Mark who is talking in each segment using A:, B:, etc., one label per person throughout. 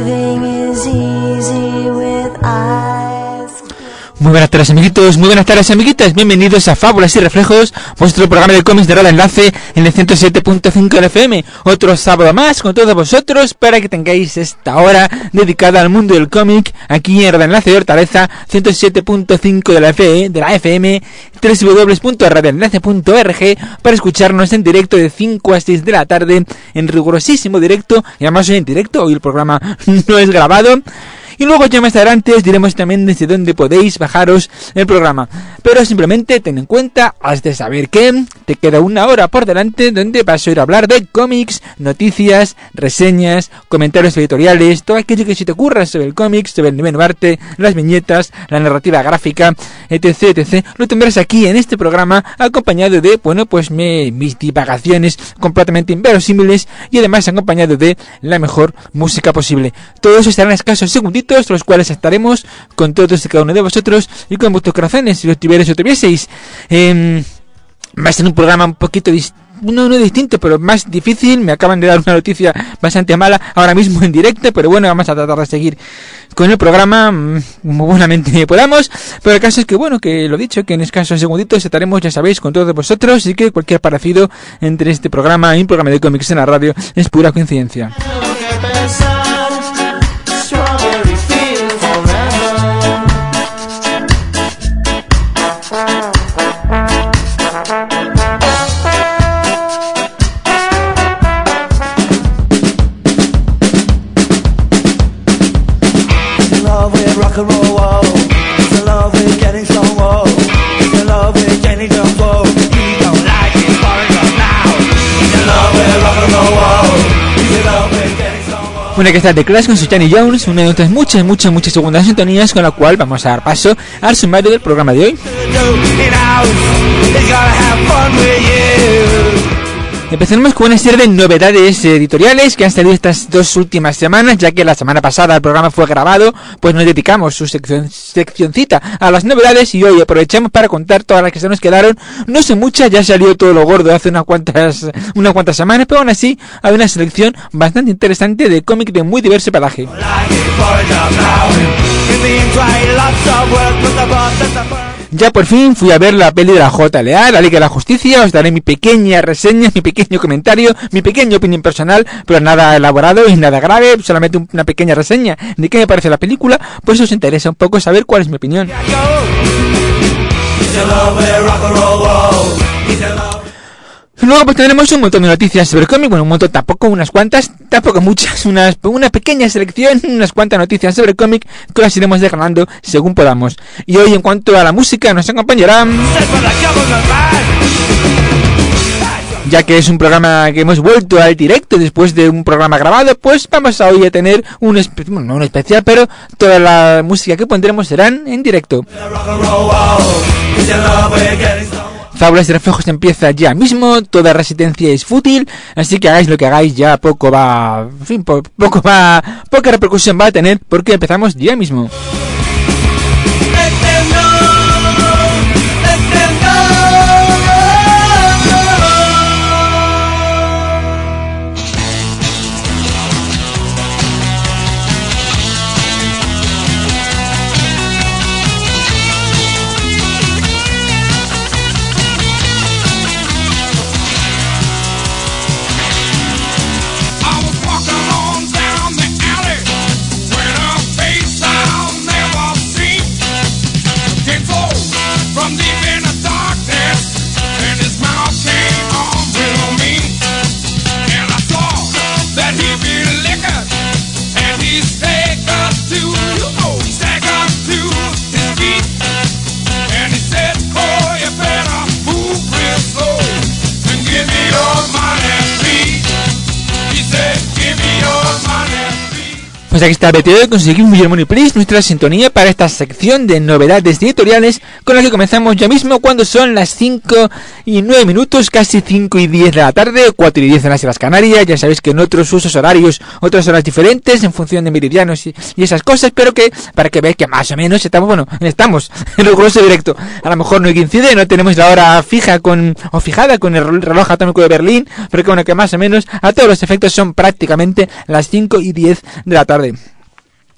A: Muy buenas tardes, amiguitos, muy buenas tardes, amiguitas. Bienvenidos a Fábulas y Reflejos, vuestro programa de cómics de Radio Enlace en el 107.5 del FM. Otro sábado más con todos vosotros para que tengáis esta hora dedicada al mundo del cómic aquí en Radio Enlace de Hortaleza, 107.5 de la FM, www.radioenlace.org, para escucharnos en directo de 5 a 6 de la tarde, en rigurosísimo directo. Y además hoy en directo, hoy el programa no es grabado. Y luego ya más adelante os diremos también desde dónde podéis bajaros el programa. Pero simplemente ten en cuenta, has de saber que te queda una hora por delante donde vas a ir a hablar de cómics, noticias, reseñas, comentarios editoriales, todo aquello que se te ocurra sobre el cómic, sobre el nivel arte, las viñetas, la narrativa gráfica, etc, etc. Lo tendrás aquí en este programa acompañado de, bueno, pues mis divagaciones completamente inverosímiles y además acompañado de la mejor música posible. Todo eso estará en escasos segunditos, los cuales estaremos con todos y cada uno de vosotros y con vuestros corazones, si los tuvierais o tuvieseis. Va a ser un programa un poquito no distinto, pero más difícil. Me acaban de dar una noticia bastante mala ahora mismo en directo, pero bueno, vamos a tratar de seguir con el programa como buenamente podamos. Pero el caso es que, bueno, que lo dicho, que en escasos segunditos estaremos, ya sabéis, con todos vosotros, y que cualquier parecido entre este programa y un programa de cómics en la radio es pura coincidencia. Bueno, que está The Clash con su Johnny Jones, una de nuestras muchas segundas sintonías, con la cual vamos a dar paso al sumario del programa de hoy. Empezaremos con una serie de novedades editoriales que han salido estas dos últimas semanas, ya que la semana pasada el programa fue grabado, pues nos dedicamos su seccioncita a las novedades, y hoy aprovechamos para contar todas las que se nos quedaron. No son muchas, ya salió todo lo gordo hace unas cuantas semanas, pero aún así hay una selección bastante interesante de cómic de muy diverso pelaje. Ya por fin fui a ver la peli de la JLA, la Liga de la Justicia. Os daré mi pequeña reseña, mi pequeño comentario, mi pequeña opinión personal, pero nada elaborado y nada grave, solamente una pequeña reseña de qué me parece la película. Pues os interesa un poco saber cuál es mi opinión. Luego pues tendremos un montón de noticias sobre cómic, bueno, un montón, tampoco unas cuantas, tampoco muchas, una pequeña selección, unas cuantas noticias sobre cómic que las iremos desgranando según podamos. Y hoy, en cuanto a la música, nos acompañará, ya que es un programa que hemos vuelto al directo después de un programa grabado, pues vamos a hoy a tener no un especial, pero toda la música que pondremos serán en directo. Fábulas y Reflejos empieza ya mismo, toda resistencia es fútil, así que hagáis lo que hagáis, ya poca repercusión va a tener, porque empezamos ya mismo. Pues aquí está BTO de conseguir un Money Please, nuestra sintonía para esta sección de novedades editoriales, con la que comenzamos ya mismo cuando son las 5:09, casi 5:10 de la tarde, 4:10 en las Islas Canarias. Ya sabéis que en otros usos horarios, otras horas diferentes en función de meridianos y esas cosas, pero que para que veáis que más o menos estamos en riguroso directo. A lo mejor no coincide, no tenemos la hora fijada con el reloj atómico de Berlín, pero que bueno, que más o menos a todos los efectos son prácticamente las 5:10 de la tarde.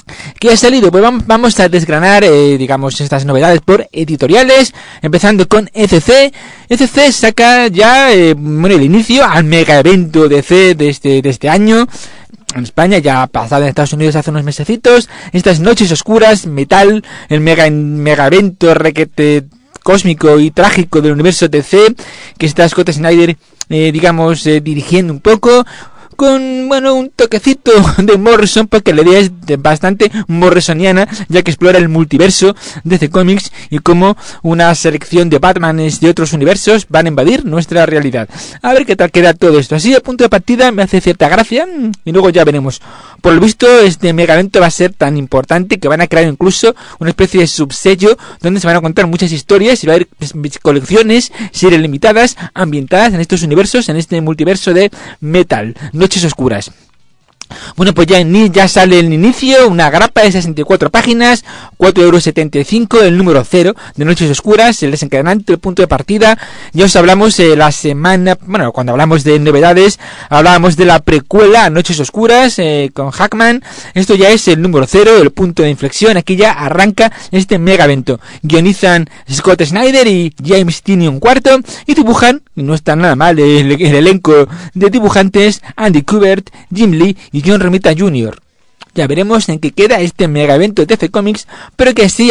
A: ¿Qué ha salido? Pues vamos a desgranar, digamos, estas novedades por editoriales, empezando con ECC. ECC saca ya, el inicio al mega evento DC de este año. En España, ya ha pasado en Estados Unidos hace unos mesecitos. Estas noches oscuras, metal, el mega evento requete cósmico y trágico del universo DC, que está Scott Snyder, dirigiendo un poco, con, un toquecito de Morrison, porque la idea es bastante morrisoniana, ya que explora el multiverso de DC Comics y cómo una selección de Batmanes de otros universos van a invadir nuestra realidad. A ver qué tal queda todo esto. Así, a punto de partida, me hace cierta gracia y luego ya veremos. Por lo visto, este mega evento va a ser tan importante que van a crear incluso una especie de subsello donde se van a contar muchas historias y va a haber colecciones, series limitadas, ambientadas en estos universos, en este multiverso de metal. Noches oscuras. Bueno, pues ya sale el inicio, una grapa de 64 páginas, 4,75 €, el número 0 de Noches Oscuras, el desencadenante, el punto de partida. Ya os hablamos la semana, cuando hablamos de novedades, hablábamos de la precuela Noches Oscuras con Hackman. Esto ya es el número 0, el punto de inflexión. Aquí ya arranca este mega evento. Guionizan Scott Snyder y James Tynion IV y dibujan, y no está nada mal el elenco de dibujantes, Andy Kubert, Jim Lee y John Romita Jr. Ya veremos en qué queda este mega evento de DC Comics, pero que sí,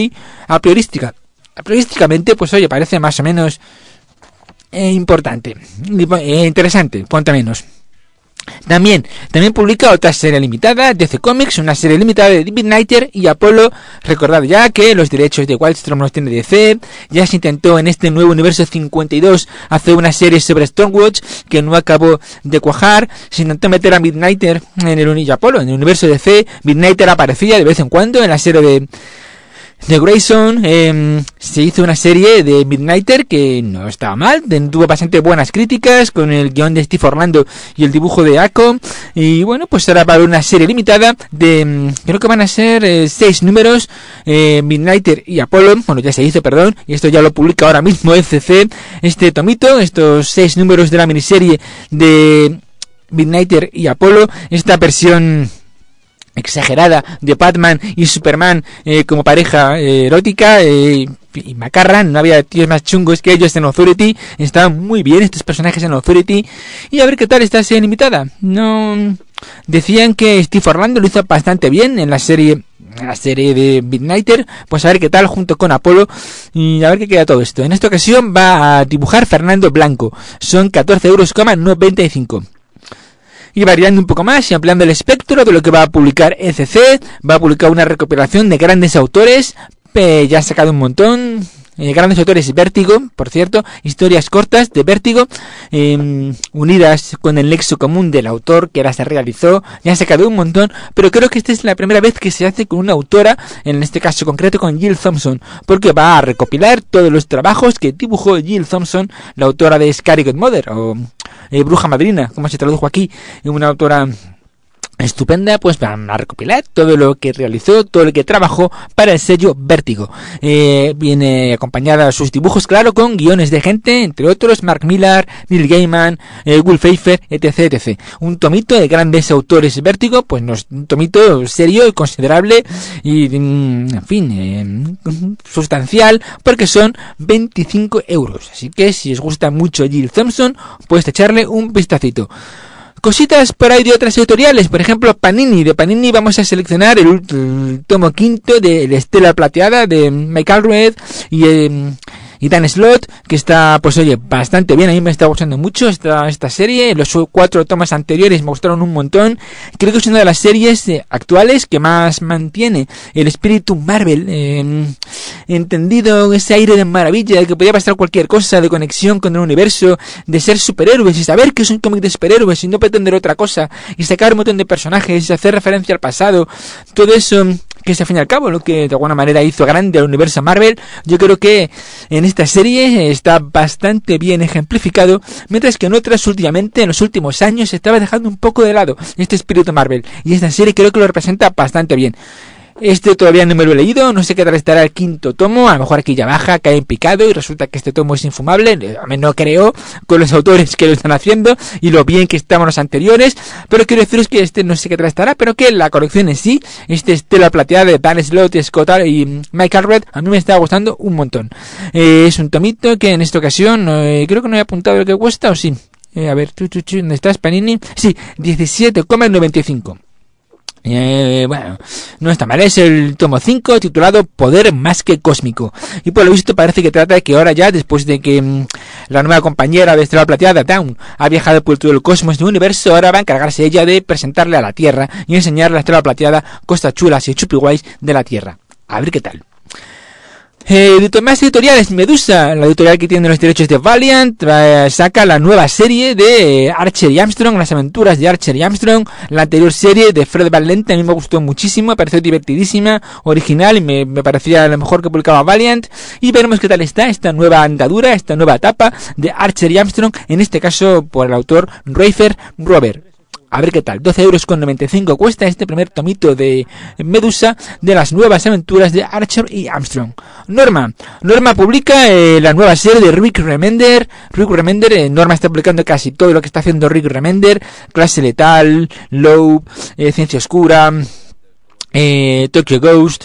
A: priorísticamente, pues oye, parece más o menos importante, interesante, cuanto menos. También publica otra serie limitada, DC Comics, una serie limitada de Midnighter y Apollo. Recordad ya que los derechos de Wildstorm los tiene DC. Ya se intentó en este nuevo universo 52 hacer una serie sobre Stormwatch que no acabó de cuajar. Se intentó meter a Midnighter en el Apollo, en el universo DC. Midnighter aparecía de vez en cuando en la serie de Grayson. Se hizo una serie de Midnighter que no estaba mal, tuvo bastante buenas críticas con el guión de Steve Orlando y el dibujo de Acom. Y bueno, pues ahora va a haber una serie limitada de, creo que van a ser 6 números, Midnighter y Apollo. Bueno, ya se hizo, perdón, y esto ya lo publica ahora mismo ECC, este tomito, estos 6 números de la miniserie de Midnighter y Apollo, esta versión exagerada de Batman y Superman como pareja erótica y macarra. No había tíos más chungos que ellos en Authority. Estaban muy bien estos personajes en Authority. Y a ver qué tal esta serie limitada. No decían que Steve Orlando lo hizo bastante bien en la serie de Midnighter. Pues a ver qué tal junto con Apollo y a ver qué queda todo esto. En esta ocasión va a dibujar Fernando Blanco. Son 14,95 €. Y variando un poco más y ampliando el espectro de lo que va a publicar ECC, va a publicar una recopilación de grandes autores, ya ha sacado un montón, grandes autores Vértigo, por cierto, historias cortas de Vértigo, unidas con el nexo común del autor que ahora se realizó, ya ha sacado un montón, pero creo que esta es la primera vez que se hace con una autora, en este caso concreto con Jill Thompson, porque va a recopilar todos los trabajos que dibujó Jill Thompson, la autora de Scary Godmother, o Bruja Madrina, como se tradujo aquí, una autora estupenda. Pues van a recopilar todo lo que realizó, todo lo que trabajó para el sello Vértigo. Viene acompañada a sus dibujos, claro, con guiones de gente, entre otros Mark Millar, Neil Gaiman, Will Pfeiffer, etc. Un tomito de grandes autores Vértigo, pues no es un tomito serio y considerable y, en fin, sustancial, porque son 25 €. Así que si os gusta mucho Jill Thompson, puedes echarle un vistacito. Cositas por ahí de otras editoriales, por ejemplo Panini. De Panini vamos a seleccionar el tomo quinto de la Estela Plateada de Michael Red y Dan Slott, que está, pues oye, bastante bien. A mí me está gustando mucho esta serie. Los 4 tomos anteriores me gustaron un montón. Creo que es una de las series actuales que más mantiene el espíritu Marvel, entendido ese aire de maravilla, de que podía pasar cualquier cosa, de conexión con el universo, de ser superhéroes y saber que es un cómic de superhéroes y no pretender otra cosa, y sacar un montón de personajes y hacer referencia al pasado. Todo eso que es al fin y al cabo lo que de alguna manera hizo grande al universo Marvel. Yo creo que en esta serie está bastante bien ejemplificado, mientras que en otras últimamente, en los últimos años, se estaba dejando un poco de lado este espíritu Marvel, y esta serie creo que lo representa bastante bien. Este todavía no me lo he leído, no sé qué tal estará el quinto tomo, a lo mejor aquí ya baja, cae en picado y resulta que este tomo es infumable, a mí no creo con los autores que lo están haciendo y lo bien que estaban los anteriores, pero quiero deciros que este no sé qué tal estará, pero que la colección en sí, este Estela Plateada de Dan Slott, Scott y Mike Allred, a mí me está gustando un montón. Es un tomito que en esta ocasión, creo que no he apuntado lo que cuesta, o sí, a ver, ¿dónde estás, Panini? Sí, 17,95. Bueno, no está mal, es el tomo 5 titulado Poder más que cósmico, y por lo visto parece que trata de que ahora ya, después de que la nueva compañera de Estrella Plateada, Dawn, ha viajado por todo el cosmos del universo, ahora va a encargarse ella de presentarle a la Tierra y enseñarle a la Estrella Plateada cosas chulas y chupiguays de la Tierra. A ver qué tal. Más editoriales, Medusa, la editorial que tiene los derechos de Valiant, saca la nueva serie de Archer y Armstrong, las aventuras de Archer y Armstrong. La anterior serie de Fred Van Lente a mí me gustó muchísimo, me pareció divertidísima, original y me parecía lo mejor que publicaba Valiant. Y veremos qué tal está esta nueva andadura, esta nueva etapa de Archer y Armstrong, en este caso por el autor Rafer Robert. A ver qué tal, 12,95 cuesta este primer tomito de Medusa de las nuevas aventuras de Archer y Armstrong. Norma publica la nueva serie de Rick Remender. Norma está publicando casi todo lo que está haciendo Rick Remender: Clase Letal, Low, Ciencia Oscura, Tokyo Ghost,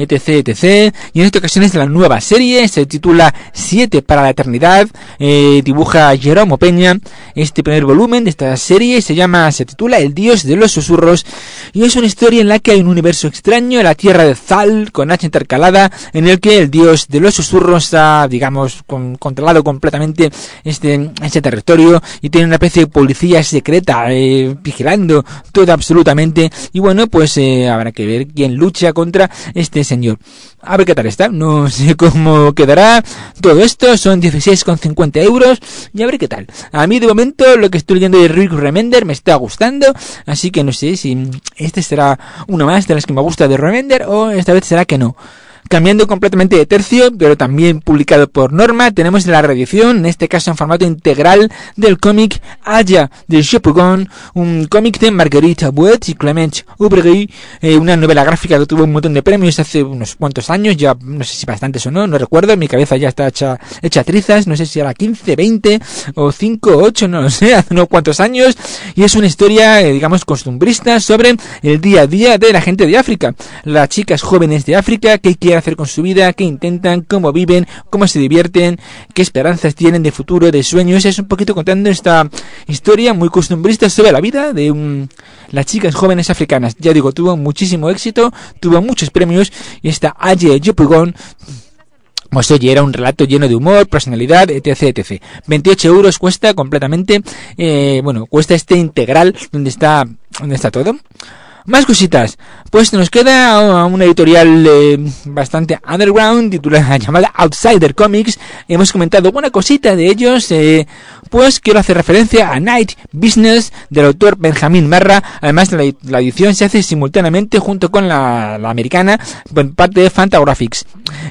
A: etc. Y en esta ocasión es la nueva serie, se titula 7 para la eternidad, dibuja Jerome Peña. Este primer volumen de esta serie se titula El Dios de los Susurros, y es una historia en la que hay un universo extraño, la tierra de Zal, con H intercalada, en el que el Dios de los Susurros ha, digamos, controlado completamente este territorio, y tiene una especie de policía secreta vigilando todo absolutamente. Y bueno, pues habrá que ver quién lucha contra este señor. A ver qué tal está, no sé cómo quedará todo esto, son 16,50 euros y a ver qué tal. A mí de momento lo que estoy leyendo de Rick Remender me está gustando, así que no sé si este será uno más de las que me gusta de Remender o esta vez será que no. Cambiando completamente de tercio, pero también publicado por Norma, tenemos la reedición, en este caso en formato integral, del cómic Aya de Chapugon, un cómic de Marguerite Bouet y Clement Aubry, una novela gráfica que tuvo un montón de premios hace unos cuantos años, ya no sé si bastantes o no recuerdo, mi cabeza ya está hecha trizas, no sé si era 15, 20 o 5, 8, no lo sé, hace unos cuantos años, y es una historia, digamos, costumbrista sobre el día a día de la gente de África, las chicas jóvenes de África que quieren hacer con su vida, qué intentan, cómo viven, cómo se divierten, qué esperanzas tienen de futuro, de sueños. Es un poquito contando esta historia muy costumbrista sobre la vida de las chicas jóvenes africanas. Ya digo, tuvo muchísimo éxito, tuvo muchos premios, y esta Aye Yopugón, pues oye, era un relato lleno de humor, personalidad, etc. 28 euros cuesta completamente, cuesta este integral donde está todo. Más cositas, pues nos queda una editorial bastante underground, llamada Outsider Comics. Hemos comentado una cosita de ellos, pues quiero hacer referencia a Night Business del autor Benjamin Marra. Además la edición se hace simultáneamente junto con la americana por parte de Fantagraphics.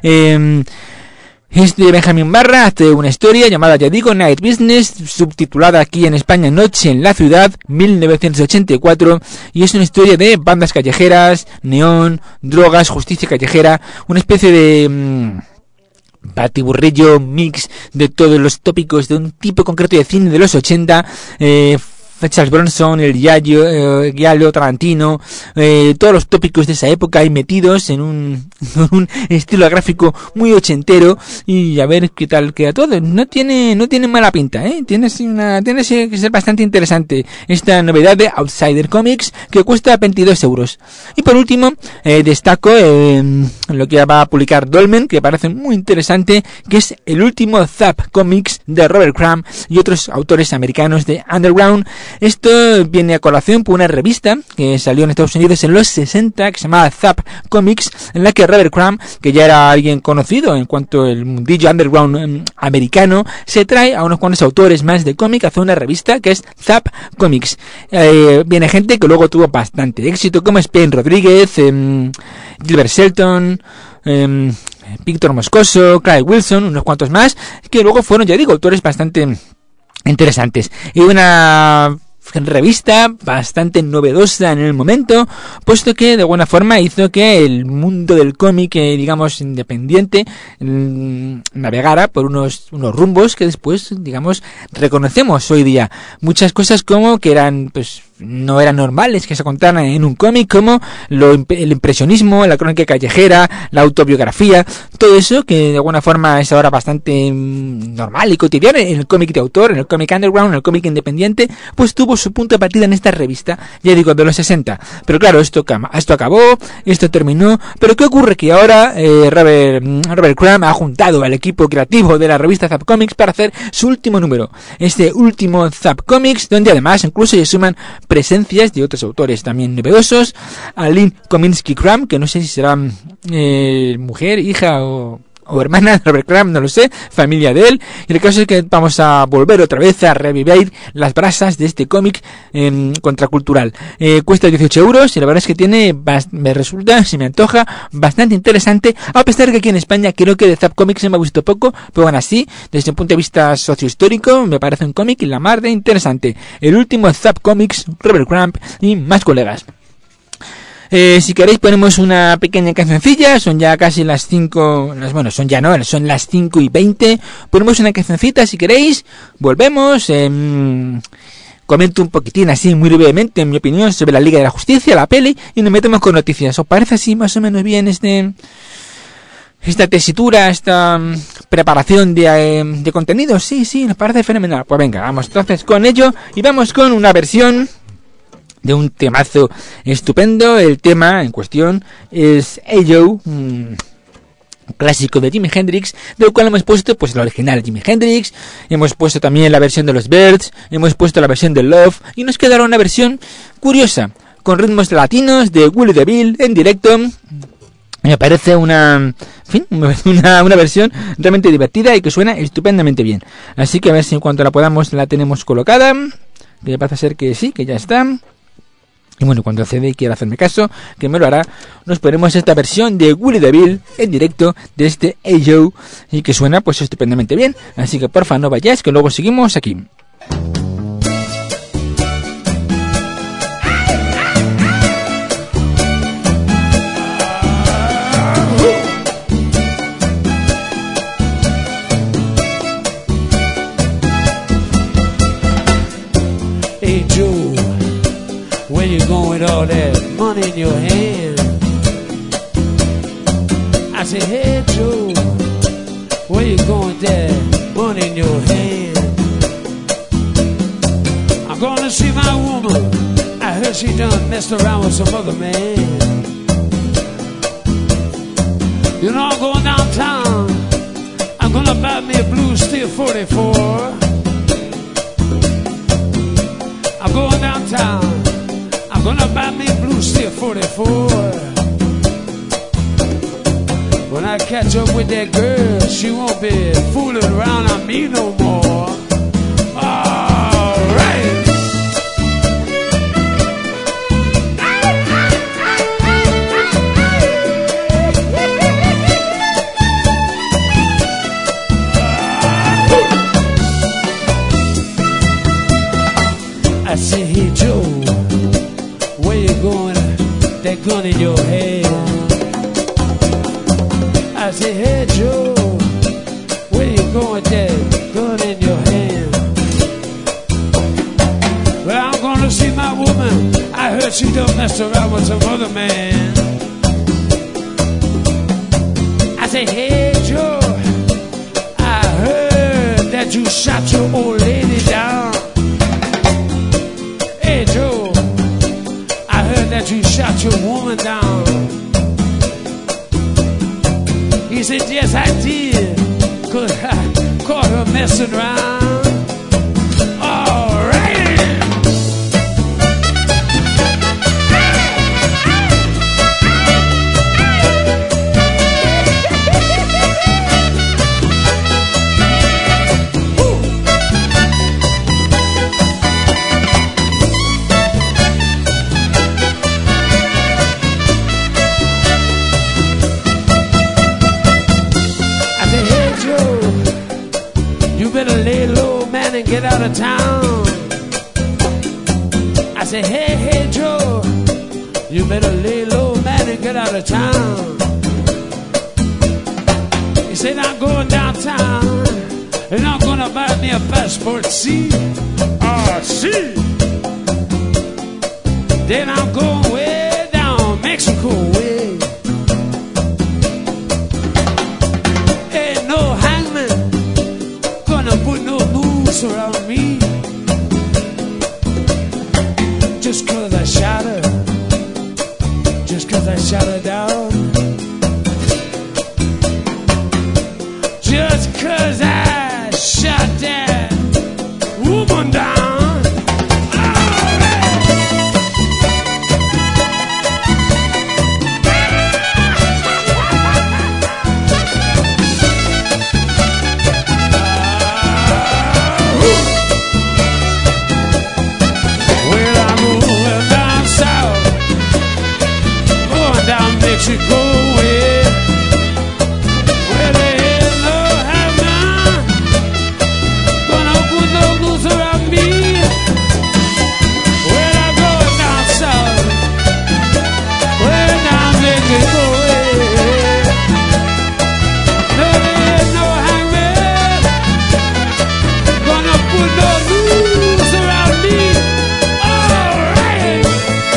A: Este Benjamin Marra hace una historia llamada, ya digo, Night Business, subtitulada aquí en España Noche en la Ciudad, 1984, y es una historia de bandas callejeras, neón, drogas, justicia callejera, una especie de batiburrillo mix de todos los tópicos de un tipo concreto de cine de los 80, Charles Bronson, el Giallo, Tarantino, todos los tópicos de esa época ahí metidos en un estilo gráfico muy ochentero, y a ver qué tal queda todo. No tiene mala pinta, tiene que ser bastante interesante esta novedad de Outsider Comics, que cuesta 22 euros. Y por último, destaco lo que va a publicar Dolmen, que parece muy interesante, que es el último Zap Comics de Robert Crumb y otros autores americanos de Underground. Esto viene a colación por una revista que salió en Estados Unidos en los 60, que se llamaba Zap Comics, en la que Robert Crumb, que ya era alguien conocido en cuanto al mundillo underground americano, se trae a unos cuantos autores más de cómic a hacer una revista que es Zap Comics. Viene gente que luego tuvo bastante éxito, como Spain Rodríguez, Gilbert Shelton, Víctor Moscoso, Clyde Wilson, unos cuantos más, que luego fueron, ya digo, autores bastante interesantes. Y una revista bastante novedosa en el momento, puesto que de alguna forma hizo que el mundo del cómic, digamos, independiente, navegara por unos rumbos que después, digamos, reconocemos hoy día. Muchas cosas como que eran, pues, no eran normales que se contaran en un cómic, como el impresionismo, la crónica callejera, la autobiografía, todo eso que de alguna forma es ahora bastante normal y cotidiano en el cómic de autor, en el cómic underground, en el cómic independiente, pues tuvo su punto de partida en esta revista, ya digo, de los 60. Pero claro, esto acabó, esto terminó, pero ¿qué ocurre? Que ahora Robert Crumb ha juntado al equipo creativo de la revista Zap Comics para hacer su último número, este último Zap Comics, donde además incluso se suman presencias de otros autores también novedosos, a Lynn Kominsky Crumb, que no sé si será mujer, hija o hermana de Robert Crumb, no lo sé, familia de él, y el caso es que vamos a volver otra vez a revivir las brasas de este cómic contracultural. Cuesta 18 euros y la verdad es que me resulta, se me antoja, bastante interesante, a pesar de que aquí en España creo que de Zap Comics se me ha visto poco, pero aún así, desde un punto de vista sociohistórico, me parece un cómic y la mar de interesante. El último Zap Comics, Robert Crumb y más colegas. Si queréis ponemos una pequeña cancioncilla, son ya casi las 5, bueno, son las 5:20, ponemos una cancioncita si queréis, volvemos, comento un poquitín así muy brevemente en mi opinión sobre la Liga de la Justicia, la peli, y nos metemos con noticias. ¿Os parece así más o menos bien esta tesitura, esta preparación de contenido? Sí, nos parece fenomenal. Pues venga, vamos entonces con ello y vamos con una versión de un temazo estupendo. El tema en cuestión es Hey Joe, un clásico de Jimi Hendrix, del cual hemos puesto pues el original Jimi Hendrix, hemos puesto también la versión de los Birds, hemos puesto la versión de Love, y nos quedará una versión curiosa, con ritmos latinos de Willie DeVille en directo. Me parece una versión realmente divertida y que suena estupendamente bien. Así que a ver si en cuanto la podamos la tenemos colocada, que me parece ser que sí, que ya está. Y bueno, cuando el CD quiera hacerme caso, que me lo hará, nos ponemos esta versión de Willie DeVille en directo de este Hey Joe, y que suena pues estupendamente bien. Así que porfa no vayáis, que luego seguimos aquí.
B: Hey Joe, where you going with all that money in your hand? I said, hey Joe, where you going with that money in your hand? I'm gonna see my woman. I heard she done messed around with some other man. You know I'm going downtown. I'm gonna buy me a blue steel 44. I'm going downtown. I'm gonna buy me a blue steel 44. When I catch up with that girl, she won't be fooling around on me no more. All right. I say, hey Joe, where you going? That gun in your hand. I say, hey Joe, where you going? That gun in your hand. Well, I'm gonna see my woman. I heard she done messed around with some other man. I say, hey Joe, I heard that you shot your old lady down. Hey Joe, I heard that you shot your woman down. He said, yes I did, 'cause I caught her messing around. All right. Better lay low, man, and get out of town. say, hey, hey, Joe, you better lay low, man, and get out of town. He said, I'm going downtown, and I'm gonna buy me a passport C. C. Then I'm going way down Mexico way. Ain't no hangman gonna put no noose around me. Just 'cause I shot her, just 'cause I shot her down, just 'cause I shot that woman down. Mexico way, where there is no heaven, gonna put no noose around me. When I go down south, when I'm Mexico way, there is no hangman, gonna put no noose around me. All right.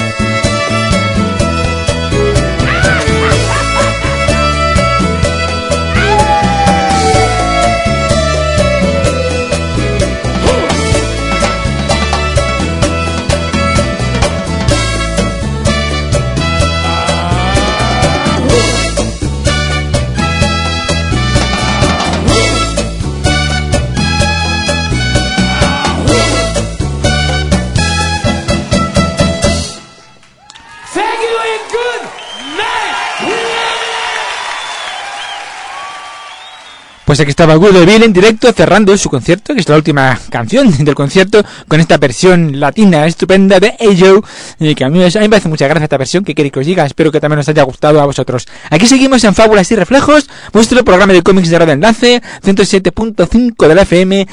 A: Pues aquí estaba Good Bill en directo cerrando su concierto, que es la última canción del concierto, con esta versión latina estupenda de Hey Joe, que a mí me parece mucha gracia esta versión, que queréis que os diga, espero que también os haya gustado a vosotros. Aquí seguimos en Fábulas y Reflejos, vuestro programa de cómics de Radio Enlace, 107.5 de la FM,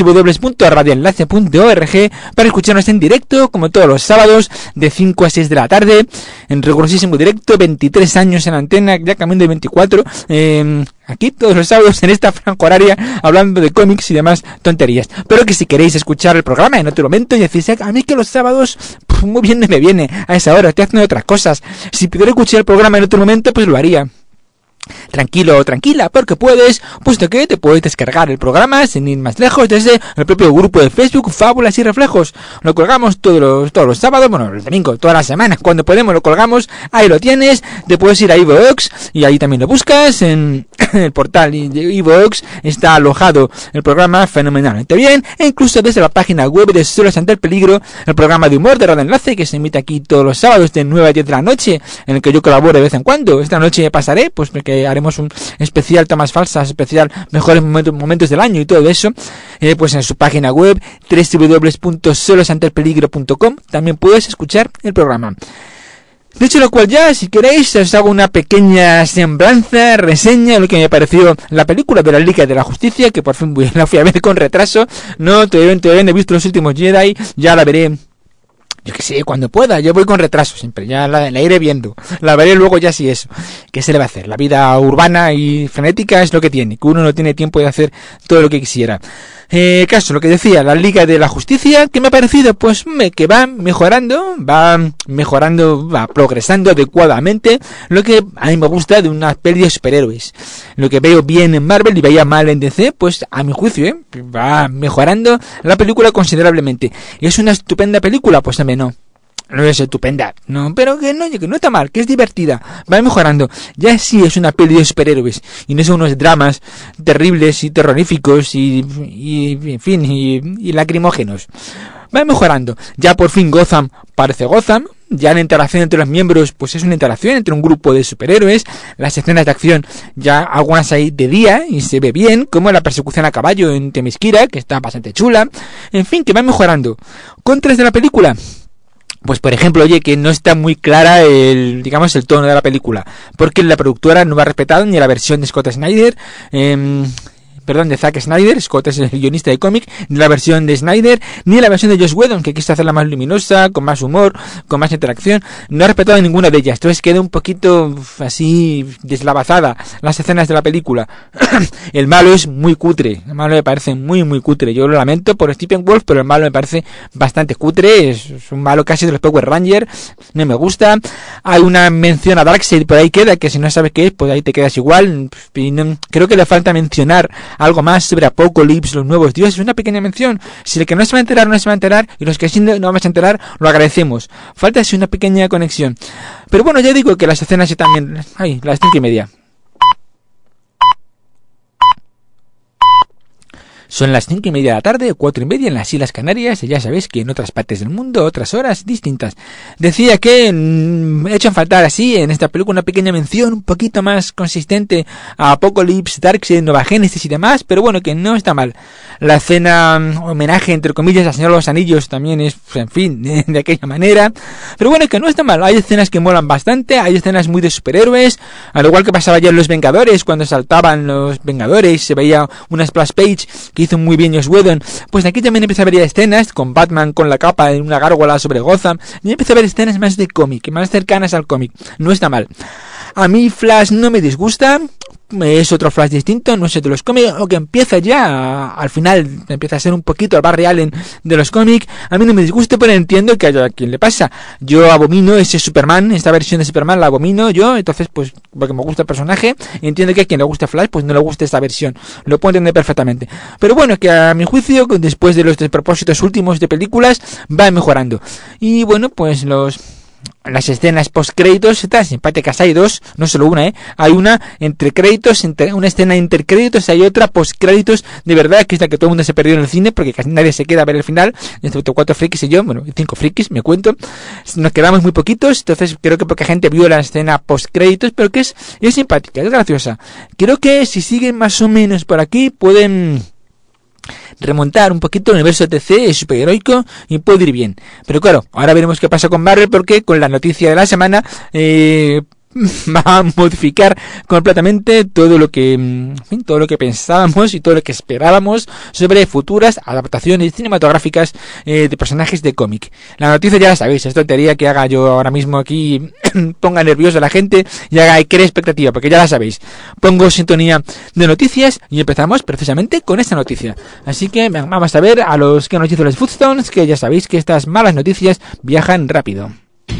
A: www.radioenlace.org, para escucharnos en directo, como todos los sábados, de 5 a 6 de la tarde, en rigurosísimo directo, 23 años en antena, ya cambiando de 24, aquí todos los sábados en esta franja horaria hablando de cómics y demás tonterías. Pero que si queréis escuchar el programa en otro momento y decís, a mí que los sábados muy bien me viene a esa hora, estoy haciendo otras cosas, si pudiera escuchar el programa en otro momento, pues lo haría. Tranquilo o tranquila, porque puedes, puesto que te puedes descargar el programa sin ir más lejos desde el propio grupo de Facebook Fábulas y Reflejos. Lo colgamos todos los sábados, bueno, el domingo, todas las semanas, cuando podemos lo colgamos, ahí lo tienes, te puedes ir a iVoox y ahí también lo buscas en el portal de iVoox, está alojado el programa fenomenalmente bien, e incluso desde la página web de Solos ante el Peligro, el programa de humor de Radio Enlace que se emite aquí todos los sábados de 9 a 10 de la noche, en el que yo colaboro de vez en cuando. Esta noche pasaré, pues porque haremos un especial tomas falsas, especial mejores momentos del año y todo eso, pues en su página web www.solosantelpeligro.com también puedes escuchar el programa. Dicho lo cual, ya si queréis os hago una pequeña semblanza, reseña de lo que me pareció la película de la Liga de la Justicia, que por fin la fui a ver con retraso. Todavía no he visto los últimos Jedi, ya la veré, yo que sé, cuando pueda. Yo voy con retraso siempre, ya la iré viendo, la veré luego ya si eso. ¿Qué se le va a hacer? La vida urbana y frenética es lo que tiene, que uno no tiene tiempo de hacer todo lo que quisiera. Caso, lo que decía, la Liga de la Justicia, que me ha parecido, pues, que va mejorando, va progresando adecuadamente, lo que a mí me gusta de una peli de superhéroes. Lo que veo bien en Marvel y veía mal en DC, pues, a mi juicio, va mejorando la película considerablemente. ¿Y es una estupenda película? Pues también no. No es estupenda, no, pero que no está mal, que es divertida, va mejorando. Ya sí es una peli de superhéroes y no son unos dramas terribles y terroríficos y en fin, y lacrimógenos. Va mejorando. Ya por fin Gotham parece Gotham. Ya la interacción entre los miembros, pues es una interacción entre un grupo de superhéroes. Las escenas de acción, ya algunas hay de día y se ve bien, como la persecución a caballo en Themyscira, que está bastante chula. En fin, que va mejorando. Contras de la película. Pues por ejemplo, oye, que no está muy clara el tono de la película, porque la productora no ha respetado ni la versión de Scott Snyder, de Zack Snyder. Scott es el guionista de cómic, ni la versión de Snyder, ni la versión de Joss Whedon, que quiso hacerla más luminosa, con más humor, con más interacción. No ha respetado ninguna de ellas, entonces queda un poquito así deslavazada las escenas de la película. El malo es muy cutre, el malo me parece muy cutre. Yo lo lamento por Steppenwolf, pero el malo me parece bastante cutre. Es un malo casi de los Power Rangers, no me gusta. Hay una mención a Darkseid por ahí queda, que si no sabes qué es, pues ahí te quedas igual. Creo que le falta mencionar algo más sobre Apocalypse, los nuevos dioses, una pequeña mención. Si el que no se va a enterar no se va a enterar, y los que sí no vamos a enterar lo agradecemos. Falta así una pequeña conexión. Pero bueno, ya digo que las escenas también... Ay, las 5:30. Son las 5:30 de la tarde, o 4:30 en las Islas Canarias, y ya sabéis que en otras partes del mundo, otras horas distintas. Decía que he hecho faltar así en esta película una pequeña mención un poquito más consistente a Apocalypse, Darkseid, Nova Genesis y demás, pero bueno, que no está mal. La escena homenaje, entre comillas, al Señor de los Anillos también es, en fin, de aquella manera. Pero bueno, que no está mal. Hay escenas que molan bastante, hay escenas muy de superhéroes, al igual que pasaba ya en Los Vengadores, cuando saltaban los Vengadores, se veía una splash page que hizo muy bien Joss Whedon. Pues aquí también empecé a ver escenas con Batman con la capa en una gárgola sobre Gotham, y empecé a ver escenas más de cómic, más cercanas al cómic. No está mal. A mí Flash no me disgusta, es otro Flash distinto, no es de los cómics, o que empieza ya, al final empieza a ser un poquito el Barry Allen de los cómics. A mí no me disgusta, pero entiendo que a quien le pasa. Yo abomino ese Superman, esta versión de Superman la abomino yo, entonces pues porque me gusta el personaje, entiendo que a quien le gusta Flash pues no le gusta esta versión, lo puedo entender perfectamente. Pero bueno, que a mi juicio, después de los despropósitos últimos de películas, va mejorando. Y bueno, pues las escenas post créditos están simpáticas, hay dos, no solo una, hay una entre créditos, una escena intercréditos, hay otra post créditos, de verdad que es la que todo el mundo se perdió en el cine, porque casi nadie se queda a ver el final, excepto 4 frikis y yo, bueno, 5 frikis, me cuento, nos quedamos muy poquitos, entonces creo que poca gente vio la escena post créditos, pero que es simpática, es graciosa. Creo que si siguen más o menos por aquí, pueden remontar un poquito el universo DC, es superheroico y puede ir bien. Pero claro, ahora veremos qué pasa con Marvel, porque con la noticia de la semana va a modificar completamente todo lo que, en fin, todo lo que pensábamos y todo lo que esperábamos sobre futuras adaptaciones cinematográficas de personajes de cómic. La noticia ya la sabéis, es tontería que haga yo ahora mismo aquí, ponga nervioso a la gente y haga crear expectativa, porque ya la sabéis. Pongo sintonía de noticias y empezamos precisamente con esta noticia. Así que vamos a ver a los que nos dicen los Foodstones, que ya sabéis que estas malas noticias viajan rápido.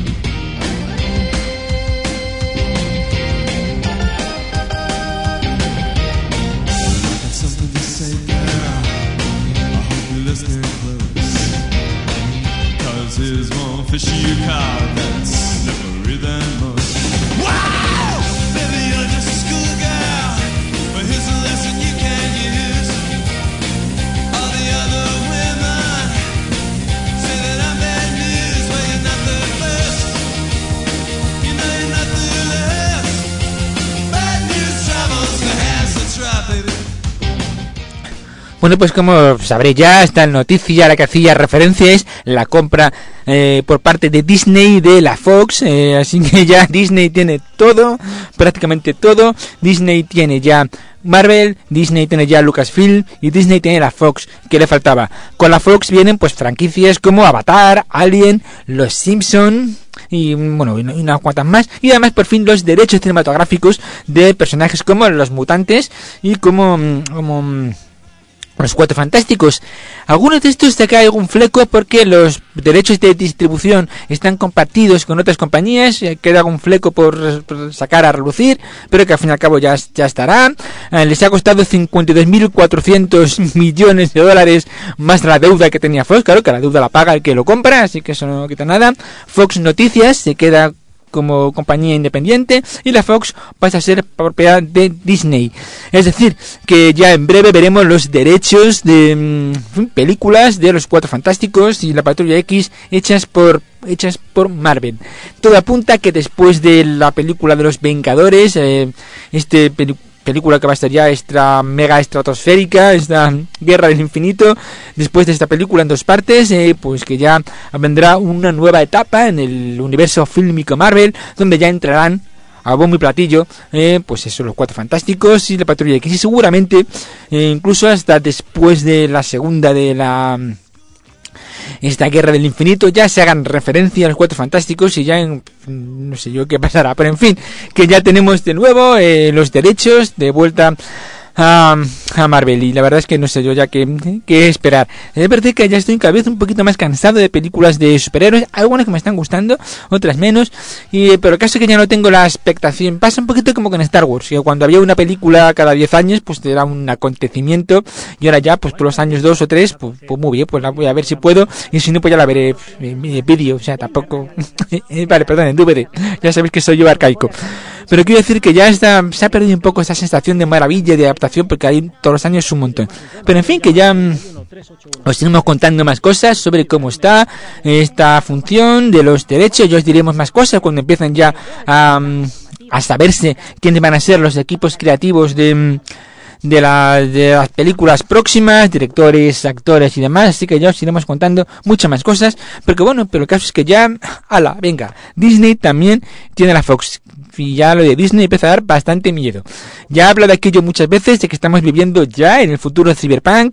C: Fishy car that's slippery than mud. Wow! Baby, you're just a schoolgirl, but here's a lesson you can use. All the other women say that I'm bad news. Well, you're not the first, you know you're not the last. Bad news travels the hands that try, baby.
A: Bueno, pues como sabréis ya, esta noticia a la que hacía referencia es la compra por parte de Disney de la Fox, así que ya Disney tiene todo, prácticamente todo. Disney tiene ya Marvel, Disney tiene ya Lucasfilm y Disney tiene la Fox. ¿Qué le faltaba? Con la Fox vienen pues franquicias como Avatar, Alien, Los Simpson y bueno, y unas cuantas más, y además por fin los derechos cinematográficos de personajes como los mutantes y como los Cuatro Fantásticos. Algunos de estos te cae algún fleco porque los derechos de distribución están compartidos con otras compañías, queda algún fleco por sacar a relucir, pero que al fin y al cabo ya estará. Les ha costado 52.400 millones de dólares más la deuda que tenía Fox, claro que la deuda la paga el que lo compra, así que eso no quita nada. Fox Noticias se queda como compañía independiente y la Fox pasa a ser propiedad de Disney. Es decir, que ya en breve veremos los derechos de películas de los Cuatro Fantásticos y la Patrulla X hechas por Marvel. Todo apunta que después de la película de los Vengadores, película que va a estar ya mega estratosférica, esta Guerra del Infinito, después de esta película en 2 partes, pues que ya vendrá una nueva etapa en el universo fílmico Marvel, donde ya entrarán a bombo y platillo, pues eso, los Cuatro Fantásticos y la Patrulla X, y seguramente incluso hasta después de la segunda de esta Guerra del Infinito ya se hagan referencia a los Cuatro Fantásticos y ya no sé yo qué pasará, pero en fin, que ya tenemos de nuevo los derechos de vuelta a Marvel, y la verdad es que no sé yo ya qué esperar. Es verdad que ya estoy cada vez un poquito más cansado de películas de superhéroes, algunas que me están gustando, otras menos, pero el caso es que ya no tengo la expectación. Pasa un poquito como con Star Wars, que cuando había una película cada 10 años pues era un acontecimiento, y ahora ya pues por los años 2 o 3 pues muy bien, pues la voy a ver si puedo, y si no pues ya la veré en vídeo, o sea, tampoco vale, perdón, en DVD, ya sabéis que soy yo arcaico. Pero quiero decir que ya se ha perdido un poco esa sensación de maravilla, de adaptación, porque hay todos los años un montón. Pero en fin, que ya os seguimos contando más cosas sobre cómo está esta función de los derechos. Ya os diremos más cosas cuando empiecen ya a saberse quiénes van a ser los equipos creativos de las películas próximas, directores, actores y demás, así que ya os iremos contando muchas más cosas, pero el caso es que ya, venga, Disney también tiene la Fox, y ya lo de Disney empieza a dar bastante miedo. Ya he hablado de aquello muchas veces, de que estamos viviendo ya en el futuro de Cyberpunk,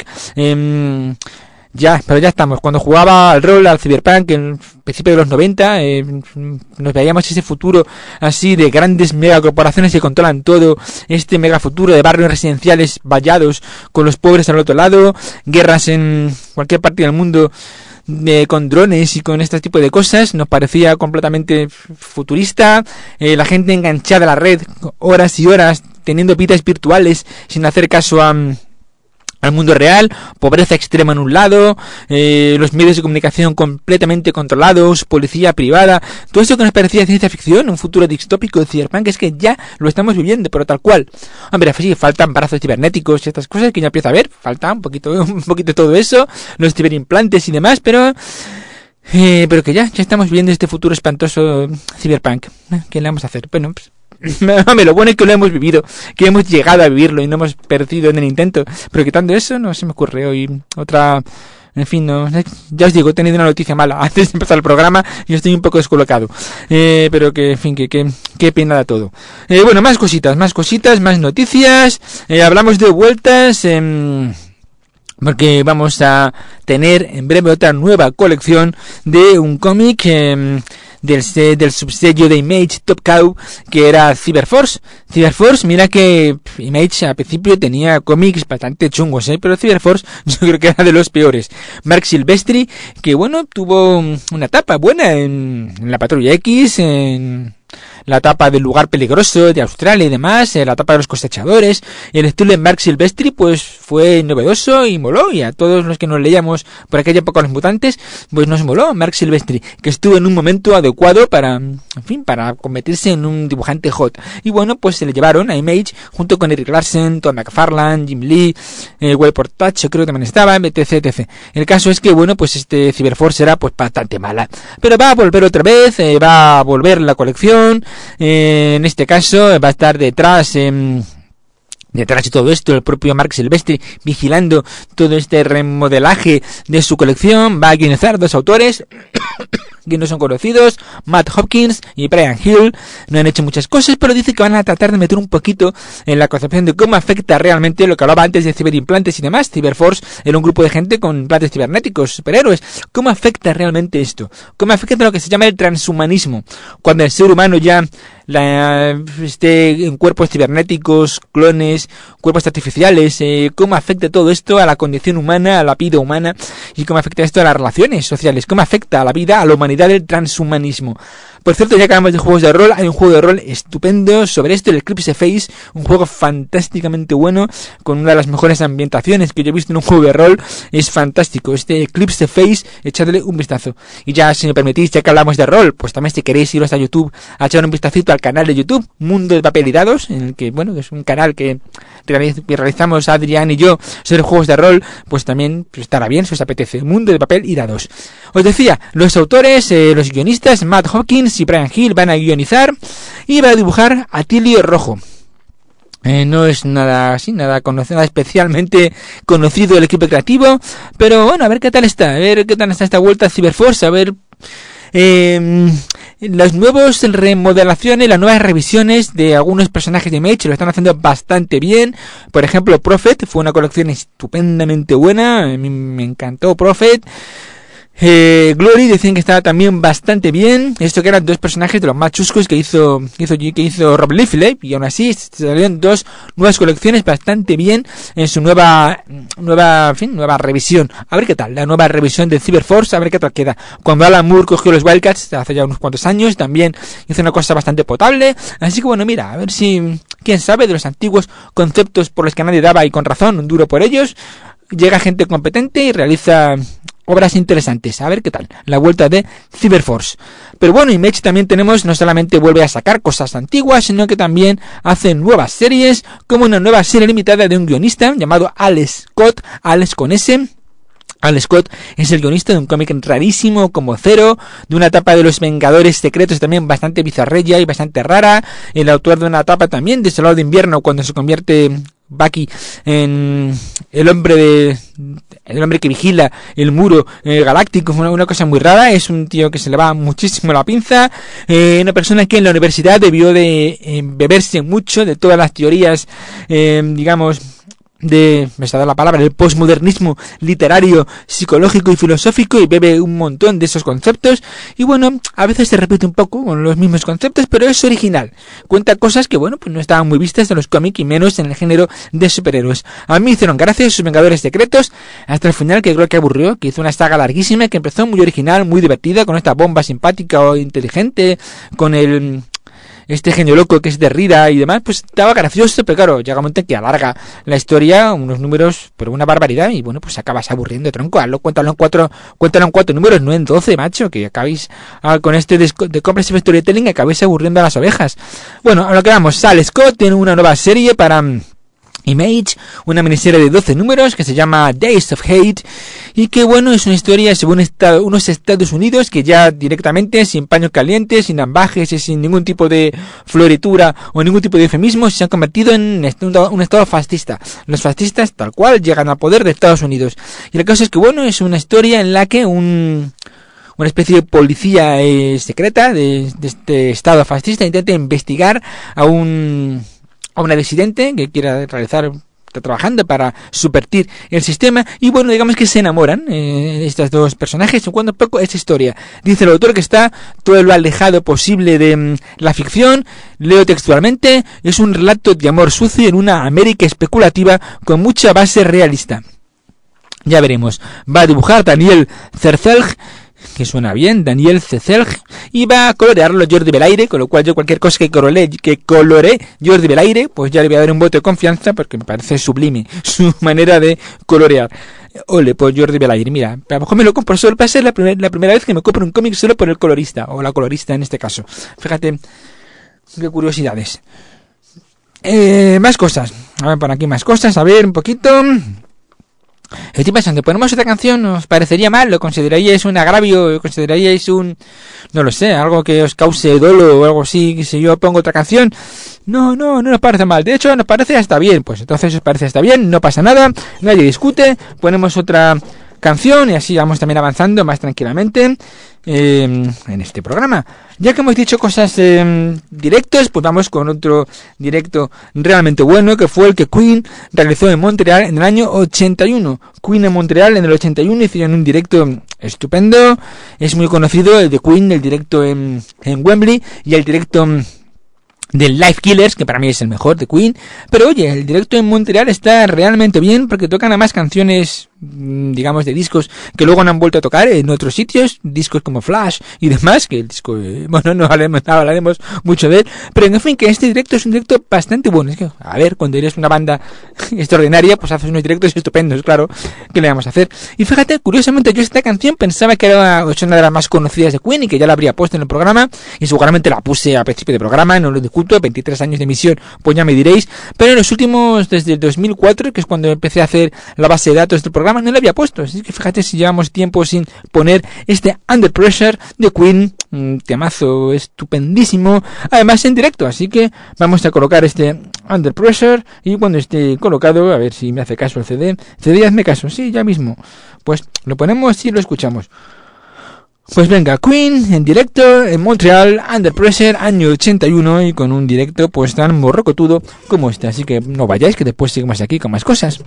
A: pero ya estamos. Cuando jugaba al rol, al Cyberpunk, en el principio de los 90, nos veíamos ese futuro así de grandes megacorporaciones que controlan todo, este megafuturo de barrios residenciales vallados con los pobres al otro lado, guerras en cualquier parte del mundo con drones y con este tipo de cosas. Nos parecía completamente futurista, la gente enganchada a la red horas y horas, teniendo vidas virtuales sin hacer caso al mundo real, pobreza extrema en un lado, los medios de comunicación completamente controlados, policía privada, todo eso que nos parecía ciencia ficción, un futuro distópico de Cyberpunk, es que ya lo estamos viviendo, pero tal cual. Hombre, sí, faltan brazos cibernéticos y estas cosas que ya empieza a ver, falta un poquito de todo eso, los ciberimplantes y demás, pero que ya estamos viviendo este futuro espantoso Cyberpunk. ¿Qué le vamos a hacer? Bueno, pues lo bueno es que lo hemos vivido, que hemos llegado a vivirlo y no hemos perdido en el intento. Pero quitando eso, no se me ocurre hoy otra. En fin, no, ya os digo, he tenido una noticia mala antes de empezar el programa y estoy un poco descolocado. Pero que, en fin, que pena da todo. Bueno, más cositas, más noticias. Hablamos de vueltas, porque vamos a tener en breve otra nueva colección de un cómic del subsello de Image Top Cow, que era Cyberforce. Mira que Image al principio tenía cómics bastante chungos, pero Cyberforce yo creo que era de los peores. Mark Silvestri, que bueno, tuvo una etapa buena en la Patrulla X, en la etapa del lugar peligroso de Australia y demás, la etapa de los cosechadores. El estilo de Mark Silvestri pues fue novedoso y moló, y a todos los que nos leíamos por aquella época Los Mutantes pues nos moló Mark Silvestri, que estuvo en un momento adecuado para convertirse en un dibujante hot. Y bueno, pues se le llevaron a Image junto con Eric Larsen, Todd McFarlane, Jim Lee, Will Portacho creo que también estaba, etc. El caso es que bueno, pues este Cyberforce era pues bastante mala, pero va a volver otra vez, va a volver la colección. En este caso va a estar detrás de todo esto el propio Mark Silvestri, vigilando todo este remodelaje de su colección. Va a guionizar dos autores que no son conocidos, Matt Hopkins y Brian Hill. No han hecho muchas cosas, pero dice que van a tratar de meter un poquito en la concepción de cómo afecta realmente lo que hablaba antes de ciberimplantes y demás. Cyberforce era un grupo de gente con implantes cibernéticos, superhéroes. ¿Cómo afecta realmente esto? ¿Cómo afecta lo que se llama el transhumanismo? Cuando el ser humano ya esté en cuerpos cibernéticos, clones, cuerpos artificiales, cómo afecta todo esto a la condición humana, a la vida humana, y cómo afecta esto a las relaciones sociales, cómo afecta a la vida, a la humanidad del transhumanismo. Por cierto, ya que hablamos de juegos de rol, hay un juego de rol estupendo sobre esto, el Eclipse Phase, un juego fantásticamente bueno, con una de las mejores ambientaciones que yo he visto en un juego de rol. Es fantástico, este Eclipse Phase, echadle un vistazo. Y ya, si me permitís, ya que hablamos de rol, pues también si queréis iros a YouTube a echar un vistacito al canal de YouTube, Mundo de Papel y Dados, en el que, bueno, es un canal que realizamos Adrián y yo sobre juegos de rol, pues también pues estará bien si os apetece, Mundo de Papel y Dados. Os decía, los autores, los guionistas, Matt Hopkins y Brian Hill van a guionizar y van a dibujar a Tilio Rojo. No es nada especialmente conocido el equipo creativo, pero bueno, a ver qué tal está, esta vuelta a Cyberforce, a ver las nuevas remodelaciones, las nuevas revisiones de algunos personajes de Mage lo están haciendo bastante bien. Por ejemplo, Prophet fue una colección estupendamente buena, a mí me encantó Prophet. Glory decían que estaba también bastante bien. Esto que eran dos personajes de los más chuscos que hizo Rob Liefeld, y aún así salieron dos nuevas colecciones bastante bien en su nueva revisión. A ver qué tal, la nueva revisión de Cyberforce, a ver qué tal queda. Cuando Alan Moore cogió los Wildcats hace ya unos cuantos años, también hizo una cosa bastante potable. Así que bueno, mira, a ver si, quién sabe, de los antiguos conceptos por los que nadie daba, y con razón, un duro por ellos, llega gente competente y realiza obras interesantes. A ver qué tal la vuelta de Cyberforce. Pero bueno, Image también tenemos, no solamente vuelve a sacar cosas antiguas, sino que también hace nuevas series, como una nueva serie limitada de un guionista llamado Alex Scott, Alex con S. Alex Scott es el guionista de un cómic rarísimo como Zero, de una etapa de los Vengadores Secretos también bastante bizarrella y bastante rara, el autor de una etapa también de Soldado de Invierno, cuando se convierte Bucky en el hombre que vigila el muro galáctico. Fue una cosa muy rara. Es un tío que se le va muchísimo la pinza, una persona que en la universidad debió de beberse mucho de todas las teorías, digamos, me está dando la palabra, el postmodernismo literario, psicológico y filosófico, y bebe un montón de esos conceptos, y bueno, a veces se repite un poco con los mismos conceptos, pero es original, cuenta cosas que bueno, pues no estaban muy vistas en los cómics y menos en el género de superhéroes. A mí me hicieron gracia sus Vengadores Secretos hasta el final, que creo que aburrió, que hizo una saga larguísima que empezó muy original, muy divertida, con esta bomba simpática o inteligente, con este genio loco que es de Rida y demás, pues estaba gracioso, pero claro, llega un momento en que alarga la historia unos números por una barbaridad, y bueno, pues acabas aburriendo, tronco. Cuéntalo en cuatro números, no en 12, macho, que acabéis con este de Compressive Storytelling, acabéis aburriendo a las ovejas. Bueno, a lo que vamos, Alex Scott tiene una nueva serie para Image, una miniserie de 12 números que se llama Days of Hate, y que bueno, es una historia según unos Estados Unidos que ya directamente, sin paños calientes, sin ambajes y sin ningún tipo de floritura o ningún tipo de eufemismo, se han convertido en un estado fascista. Los fascistas tal cual llegan al poder de Estados Unidos, y la cosa es que bueno, es una historia en la que una especie de policía secreta de este estado fascista intenta investigar a una disidente que quiera está trabajando para subvertir el sistema, y bueno, digamos que se enamoran estos dos personajes. En cuanto a poco esta historia, dice el autor que está todo lo alejado posible de la ficción. Leo textualmente: es un relato de amor sucio en una América especulativa con mucha base realista. Ya veremos. Va a dibujar Daniel Cercelj, que suena bien, Daniel Cercelj, y va a colorearlo Jordi Belaire, con lo cual yo cualquier cosa que colore Jordi Belaire, pues ya le voy a dar un voto de confianza, porque me parece sublime su manera de colorear. Ole, pues Jordi Belaire, mira, a lo mejor me lo compro solo, para ser la primera vez que me compro un cómic solo por el colorista, o la colorista en este caso. Fíjate, qué curiosidades. Más cosas, a ver por aquí más cosas, a ver un poquito. Estoy pensando, ¿ponemos otra canción? ¿Os parecería mal? ¿Lo consideraríais un agravio? ¿Lo consideraríais no lo sé, algo que os cause dolo o algo así? Si yo pongo otra canción, no nos parece mal. De hecho, nos parece hasta bien. Pues entonces os parece hasta bien, no pasa nada, nadie discute. Ponemos otra canción y así vamos también avanzando más tranquilamente en este programa. Ya que hemos dicho cosas directos, pues vamos con otro directo realmente bueno, que fue el que Queen realizó en Montreal en el año 81. Queen en Montreal en el 81 hicieron un directo estupendo. Es muy conocido el de Queen, el directo en Wembley, y el directo del Live Killers, que para mí es el mejor de Queen. Pero oye, el directo en Montreal está realmente bien, porque tocan además canciones, digamos, de discos que luego no han vuelto a tocar en otros sitios, discos como Flash y demás, que el disco, bueno, no hablaremos mucho de él, pero en fin, que este directo es un directo bastante bueno. Es que, a ver, cuando eres una banda extraordinaria, pues haces unos directos estupendos, claro, ¿qué le vamos a hacer? Y fíjate, curiosamente, yo esta canción pensaba que era una de las más conocidas de Queen y que ya la habría puesto en el programa, y seguramente la puse a principio de programa, no lo discuto, 23 años de emisión, pues ya me diréis, pero en los últimos, desde el 2004, que es cuando empecé a hacer la base de datos del programa, no lo había puesto. Así que fíjate si llevamos tiempo sin poner este Under Pressure de Queen, un temazo estupendísimo, además en directo. Así que vamos a colocar este Under Pressure, y cuando esté colocado, a ver si me hace caso el CD, hazme caso, sí, ya mismo, pues lo ponemos y lo escuchamos. Pues venga, Queen en directo en Montreal, Under Pressure, año 81, y con un directo pues tan morrocotudo como este. Así que no vayáis, que después seguimos aquí con más cosas.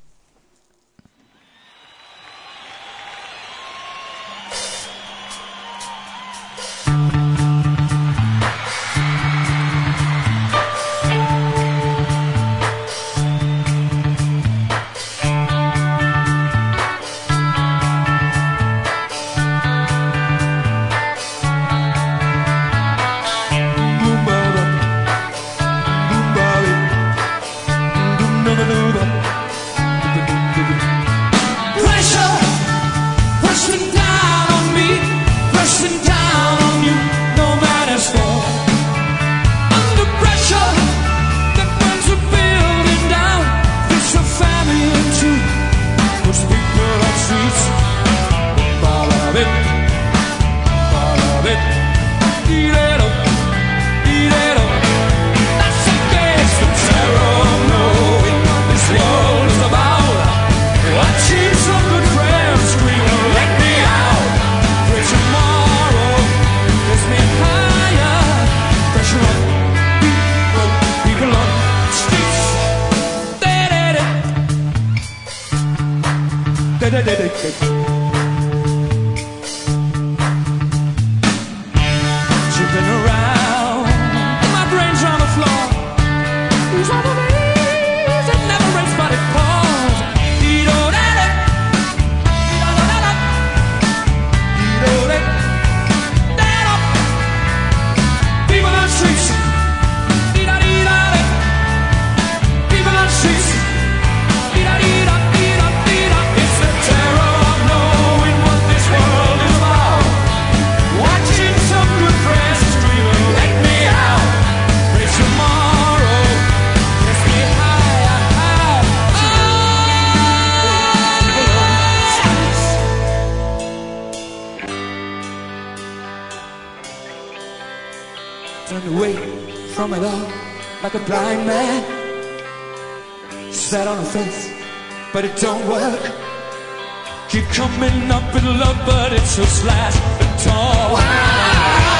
B: Turned away from it all like a blind man. Sat on a fence, but it don't work. Keep coming up with love, but it's just last tall. Why?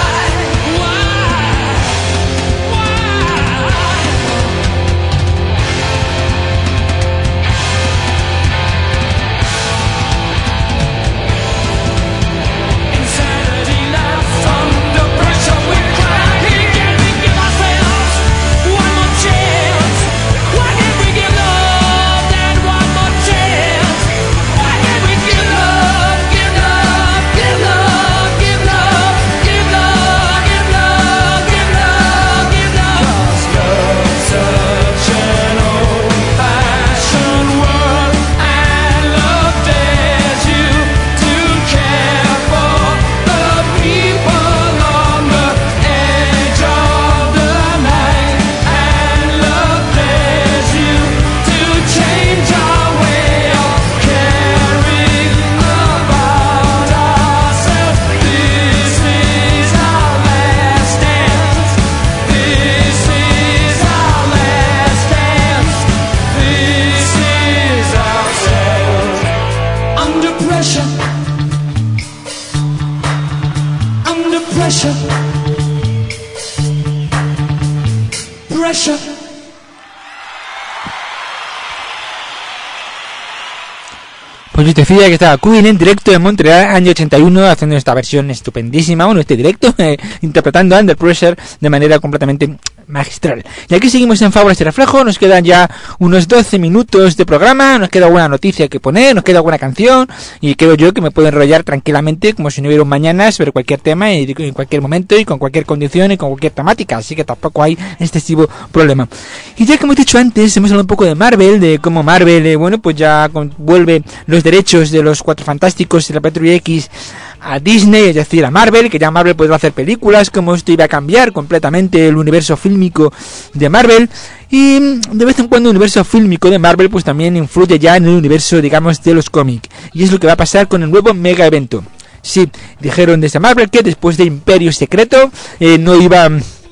A: Pues si te fijas que estaba Queen en directo en Montreal, año 81, haciendo esta versión estupendísima, bueno, este directo, interpretando Under Pressure de manera completamente magistral. Y aquí seguimos en Fábulas y Reflejo, nos quedan ya unos 12 minutos de programa, nos queda alguna noticia que poner, nos queda alguna canción, y creo yo que me puedo enrollar tranquilamente, como si no hubiera un mañana, sobre cualquier tema, y en cualquier momento, y con cualquier condición, y con cualquier temática, así que tampoco hay excesivo problema. Y ya que hemos dicho antes, hemos hablado un poco de Marvel, de cómo Marvel, bueno, pues ya vuelve los derechos de los Cuatro Fantásticos y la Patrulla X a Disney, es decir, a Marvel, que ya Marvel podrá hacer películas, como esto iba a cambiar completamente el universo fílmico de Marvel, y de vez en cuando el universo fílmico de Marvel pues también influye ya en el universo, digamos, de los cómics, y es lo que va a pasar con el nuevo mega evento. Sí, dijeron desde Marvel que después de Imperio Secreto no iba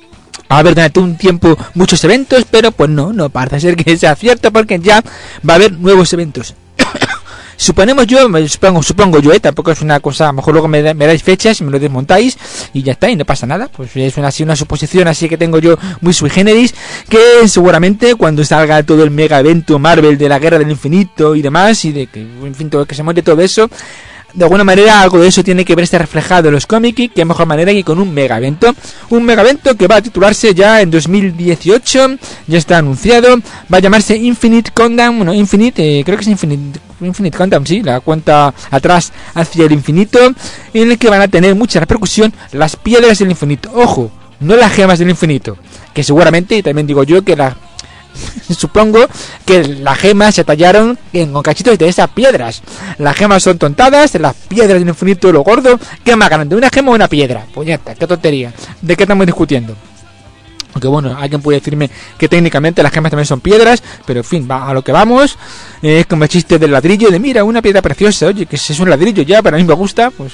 A: a haber durante un tiempo muchos eventos, pero pues no parece ser que sea cierto, porque ya va a haber nuevos eventos. Supongo yo, tampoco es una cosa, a lo mejor luego me dais fechas y me lo desmontáis y ya está, y no pasa nada. Pues es una suposición así que tengo yo muy sui generis, que seguramente cuando salga todo el mega evento Marvel de la Guerra del Infinito y demás, y de que, en fin, todo, que se muere todo eso, de alguna manera algo de eso tiene que verse reflejado en los cómics, y qué mejor manera que con un mega evento que va a titularse ya en 2018, ya está anunciado, va a llamarse Infinite Countdown, creo que es Infinite Countdown, sí, la cuenta atrás hacia el infinito, en el que van a tener mucha repercusión las piedras del infinito, ojo, no las gemas del infinito, que seguramente, y también digo yo que supongo que las gemas se tallaron con cachitos de esas piedras. Las gemas son tontadas, las piedras del infinito lo gordo. ¿Qué más grande, una gema o una piedra? Pues ya está, qué tontería. ¿De qué estamos discutiendo? Aunque bueno, alguien puede decirme que técnicamente las gemas también son piedras, pero en fin, va a lo que vamos. Es como el chiste del ladrillo, de mira, una piedra preciosa, oye, que si es un ladrillo ya, pero a mí me gusta, pues...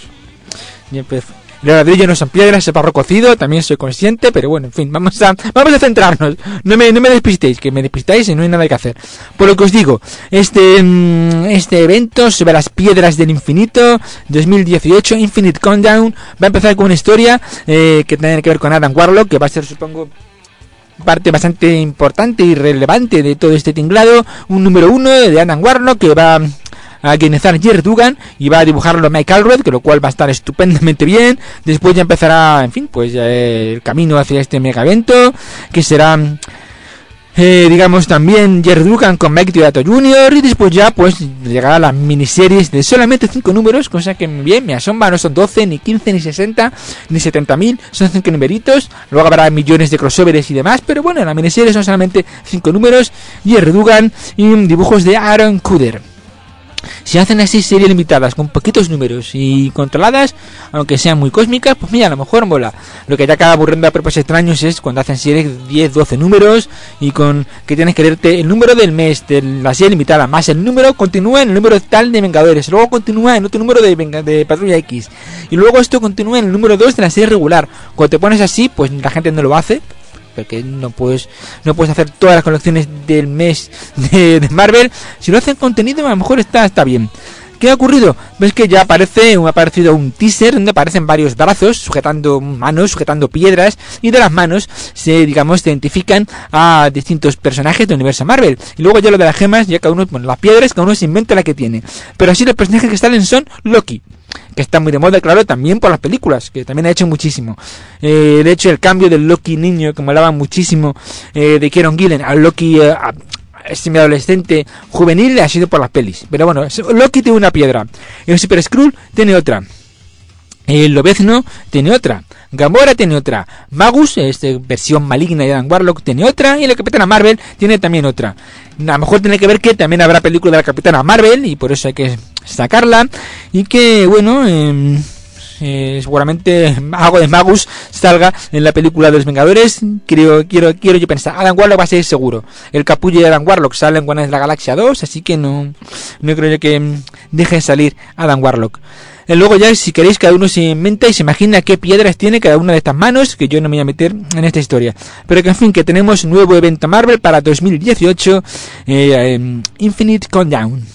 A: Los ladrillos no son piedras, es barro cocido, también soy consciente, pero bueno, en fin, vamos a centrarnos. No me despistéis, que me despistáis y no hay nada que hacer. Por lo que os digo, este evento sobre las piedras del infinito 2018, Infinite Countdown, va a empezar con una historia que tiene que ver con Adam Warlock, que va a ser, supongo, parte bastante importante y relevante de todo este tinglado. Un número 1 de Adam Warlock que va a guionizar Jerry Dugan y va a dibujarlo Mike Allred, que lo cual va a estar estupendamente bien. Después ya empezará, en fin, pues el camino hacia este mega evento, que será digamos también Jerry Dugan con Mike Deodato Jr. y después ya pues llegará a las miniseries de solamente 5 números, cosa que bien me asombra, no son 12, ni 15, ni 60, ni 70.000, son 5 numeritos. Luego habrá millones de crossovers y demás, pero bueno, en la miniserie son solamente 5 números, Jerry Dugan y dibujos de Aaron Kuder. Si hacen así series limitadas con poquitos números y controladas, aunque sean muy cósmicas, pues mira, a lo mejor mola. Lo que ya acaba aburriendo a propios extraños es cuando hacen series de 10, 12 números y con que tienes que leerte el número del mes de la serie limitada, más el número continúa en el número tal de Vengadores, luego continúa en otro número de Patrulla X, y luego esto continúa en el número 2 de la serie regular. Cuando te pones así, pues la gente no lo hace, porque no puedes hacer todas las colecciones del mes de Marvel. Si lo hacen contenido, a lo mejor está bien. ¿Qué ha ocurrido? Ves que ya ha aparecido un teaser donde aparecen varios brazos sujetando manos, sujetando piedras, y de las manos se identifican a distintos personajes del universo Marvel. Y luego ya lo de las gemas, ya cada uno, bueno, las piedras, cada uno se inventa la que tiene. Pero así los personajes que salen son Loki, que está muy de moda, claro, también por las películas, que también ha hecho muchísimo. De hecho, el cambio del Loki niño, que me hablaba muchísimo de Kieron Gillen, al Loki semi-adolescente juvenil, ha sido por las pelis. Pero bueno, Loki tiene una piedra, el Super Skrull tiene otra, el Lobezno tiene otra, Gamora tiene otra, Magus, versión maligna de Dan Warlock, tiene otra, y la Capitana Marvel tiene también otra. A lo mejor tiene que ver que también habrá película de la Capitana Marvel y por eso hay que sacarla, y que bueno, seguramente algo de Magus salga en la película de los Vengadores. Quiero yo pensar. Adam Warlock va a ser seguro. El capullo de Adam Warlock sale en Guardianes de la Galaxia 2, así que no creo yo que deje salir Adam Warlock. Luego ya, si queréis, cada uno se inventa y se imagina qué piedras tiene cada una de estas manos, que yo no me voy a meter en esta historia. Pero que en fin, que tenemos un nuevo evento Marvel para 2018, Infinite Countdown.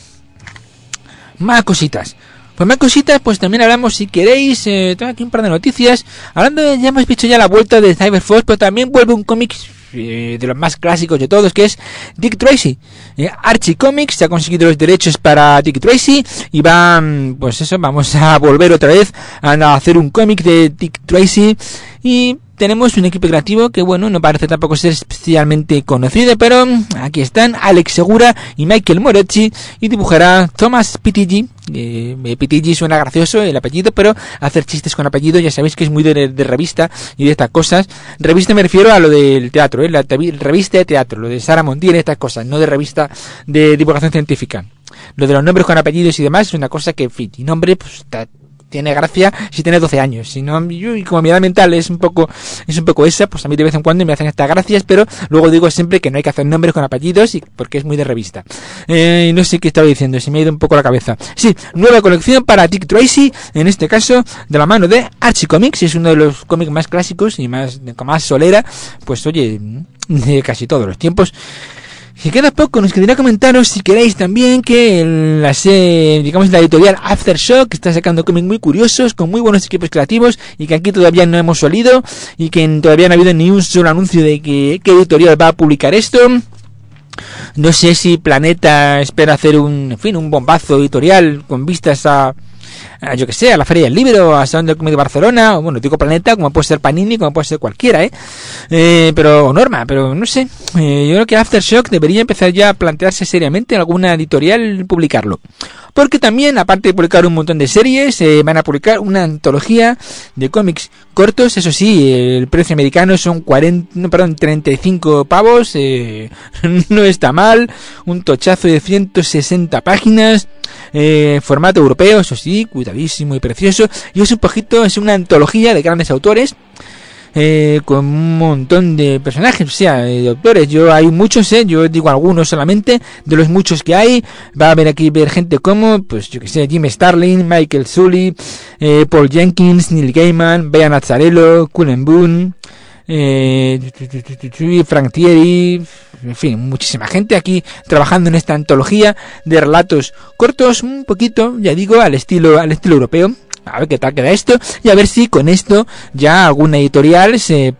A: Más cositas. Pues también hablamos, si queréis, tengo aquí un par de noticias. Ya hemos visto ya la vuelta de Cyberforce, pero también vuelve un cómic de los más clásicos de todos, que es Dick Tracy. Archie Comics se ha conseguido los derechos para Dick Tracy y vamos a volver otra vez a hacer un cómic de Dick Tracy. Y tenemos un equipo creativo que, bueno, no parece tampoco ser especialmente conocido, pero aquí están Alex Segura y Michael Moretti, y dibujará Thomas Pitigi. Pitigi suena gracioso el apellido, pero hacer chistes con apellido ya sabéis que es muy de revista y de estas cosas. Revista me refiero a lo del teatro, la revista de teatro, lo de Sara Montiel, estas cosas, no de revista de divulgación científica. Lo de los nombres con apellidos y demás es una cosa que, en fin, y nombre, pues tiene gracia si tiene 12 años. Si no, yo, y como mi edad mental es un poco esa, pues a mí de vez en cuando me hacen estas gracias, pero luego digo siempre que no hay que hacer nombres con apellidos, porque es muy de revista. No sé qué estaba diciendo, se me ha ido un poco la cabeza. Sí, nueva colección para Dick Tracy, en este caso de la mano de Archie Comics, es uno de los cómics más clásicos y con más solera, pues oye, de casi todos los tiempos. Si queda poco, nos quedaría comentaros, si queréis también, que la editorial Aftershock está sacando cómics muy curiosos, con muy buenos equipos creativos, y que aquí todavía no hemos salido, y que todavía no ha habido ni un solo anuncio de qué editorial va a publicar esto. No sé si Planeta espera hacer un bombazo editorial con vistas a yo que sé, a la Feria del Libro, a Salón del Cómic de Barcelona, o bueno, digo Planeta, como puede ser Panini, como puede ser cualquiera, o Norma, pero no sé, yo creo que Aftershock debería empezar ya a plantearse seriamente alguna editorial publicarlo, porque también, aparte de publicar un montón de series, van a publicar una antología de cómics cortos. Eso sí, el precio americano son 35 pavos, no está mal, un tochazo de 160 páginas, formato europeo, eso sí, cuidadísimo y precioso, y es una antología de grandes autores, con un montón de personajes, o sea, de autores. Hay muchos, yo digo algunos solamente, de los muchos que hay. Va a haber gente como, pues yo que sé, Jim Starlin, Michael Sully, Paul Jenkins, Neil Gaiman, Brian Azzarello, Cullen Bunn, Frank Thierry, en fin, muchísima gente aquí trabajando en esta antología de relatos cortos, un poquito, ya digo, al estilo europeo. A ver qué tal queda esto, y a ver si con esto ya alguna editorial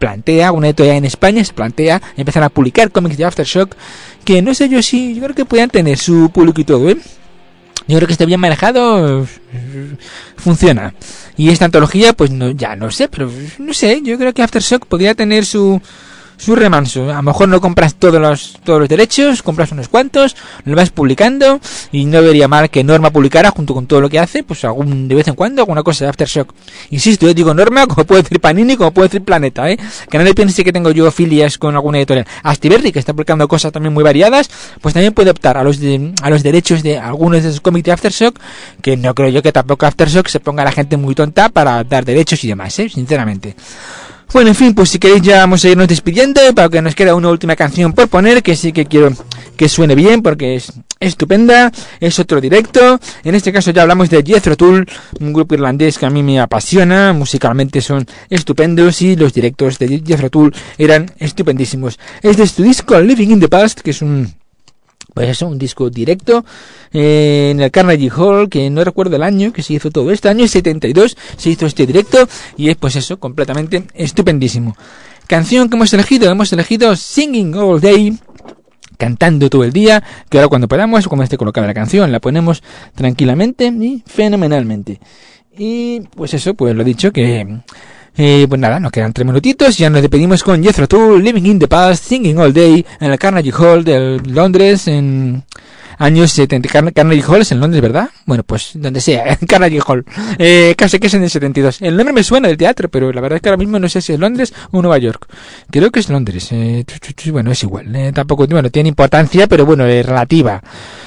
A: en España se plantea empezar a publicar cómics de Aftershock, que no sé yo creo que puedan tener su público y todo, Yo creo que está bien manejado, funciona. Y esta antología, pues no sé, pero no sé, yo creo que Aftershock podría tener su remanso. A lo mejor no compras todos los derechos, compras unos cuantos, lo vas publicando, y no vería mal que Norma publicara junto con todo lo que hace, pues de vez en cuando alguna cosa de Aftershock. Insisto, yo digo Norma, como puedo decir Panini, como puedo decir Planeta, que nadie piense que tengo yo filias con alguna editorial. Astiberri, que está publicando cosas también muy variadas, pues también puede optar a los derechos de algunos de esos cómics de Aftershock, que no creo yo que tampoco Aftershock se ponga a la gente muy tonta para dar derechos y demás, sinceramente. Bueno, en fin, pues si queréis ya vamos a irnos despidiendo, para que nos queda una última canción por poner, que sí que quiero que suene bien, porque es estupenda, es otro directo. En este caso ya hablamos de Jethro Tull, un grupo irlandés que a mí me apasiona, musicalmente son estupendos, y los directos de Jethro Tull eran estupendísimos. Es de su disco Living in the Past, que es un disco directo en el Carnegie Hall, que no recuerdo el año que se hizo todo esto, año 72 se hizo este directo, y es completamente estupendísimo. Canción que hemos elegido Singing All Day, cantando todo el día, que ahora cuando cuando esté colocada la canción, la ponemos tranquilamente y fenomenalmente. Y pues lo dicho, que pues nada, nos quedan 3 minutitos, ya nos despedimos con Jethro Tull, Living in the Past, Singing All Day, en el Carnegie Hall de Londres, en años 70. Carnegie Hall es en Londres, ¿verdad? Bueno, pues donde sea, en Carnegie Hall, casi que es en el 72. El nombre me suena del teatro, pero la verdad es que ahora mismo no sé si es Londres o Nueva York. Creo que es Londres. Bueno, es igual, tampoco, tiene importancia, pero bueno, es relativa.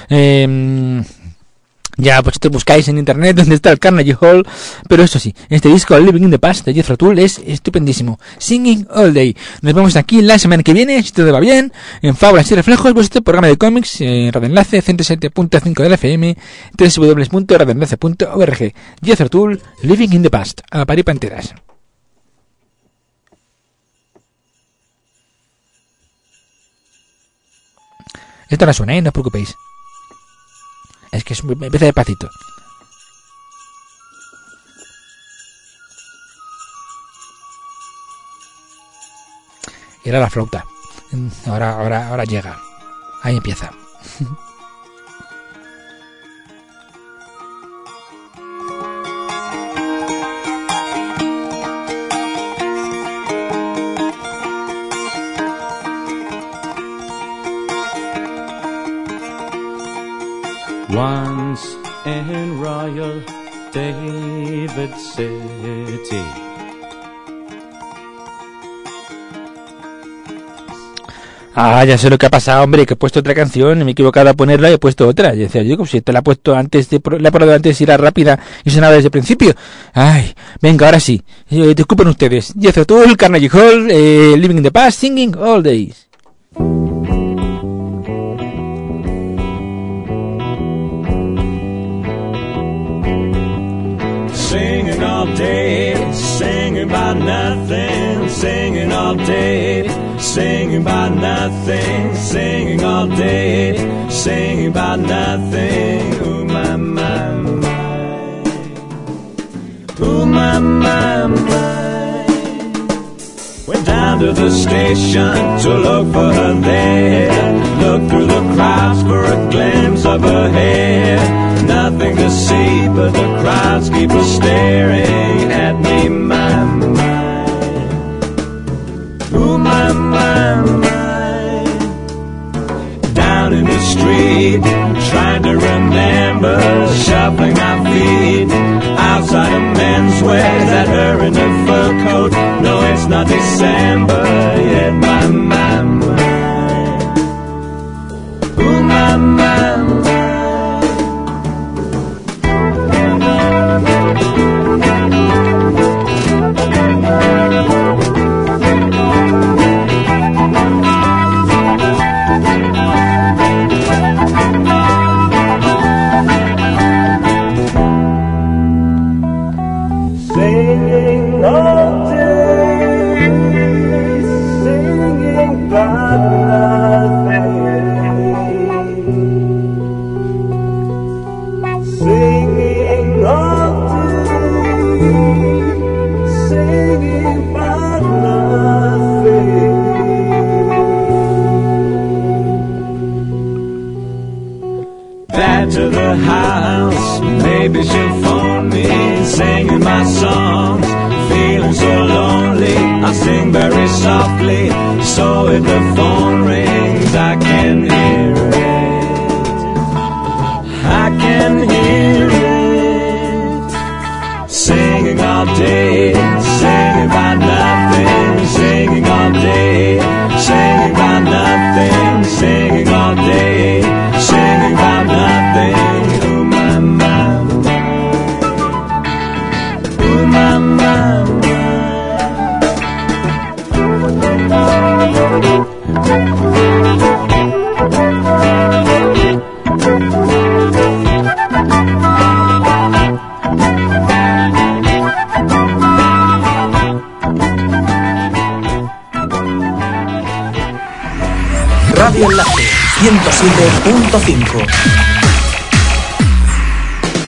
A: Ya pues te buscáis en internet donde está el Carnegie Hall, pero eso sí, este disco Living in the Past de Jethro Tull es estupendísimo. Singing All Day. Nos vemos aquí la semana que viene, si todo va bien, en Fábulas y Reflejos, vuestro programa de cómics, Radio Enlace 107.5 de la FM, www.radioenlace.org. Jethro Tull, Living in the Past. A parir panteras. Esto no suena, no os preocupéis. Es que empieza despacito. Era la flauta. Ahora llega. Ahí empieza.
D: Once in Royal David City.
A: Ya sé lo que ha pasado, hombre, que he puesto otra canción, me he equivocado a ponerla y he puesto otra. Y decía yo, si te la he puesto antes, la he probado antes y era rápida y sonaba desde el principio. Ay, venga, ahora sí. Disculpen ustedes. Jethro Tull, Carnegie Hall, Living in the Past, Singing All Days.
C: Singing all day, singing about nothing, singing all day, singing about nothing, singing all day, singing about nothing. Ooh, my, my, my. Ooh, my, my, my. Went down to the station to look for her there. Look through the crowds for a glimpse of her hair. Nothing to see but the crowds keep a staring at me, my, my. Ooh, my, my, my. Down in the street, trying to remember, shuffling our feet. Outside of menswear, is that her in her fur coat? No, it's not December yet, my, my, my. Ooh, my, my, my.
B: Singing all day, singing about nothing. Singing all day, singing about nothing.
C: Back to the house, maybe she'll phone me, singing my songs, feeling so lonely. I sing very softly, so if the phone rings, I can hear it. I can hear it. Singing all day, singing about nothing, singing all day, singing about nothing, singing all day, singing about nothing. Ooh, my, my, my. Ooh, my, my, my.
E: Radio Enlace 107.5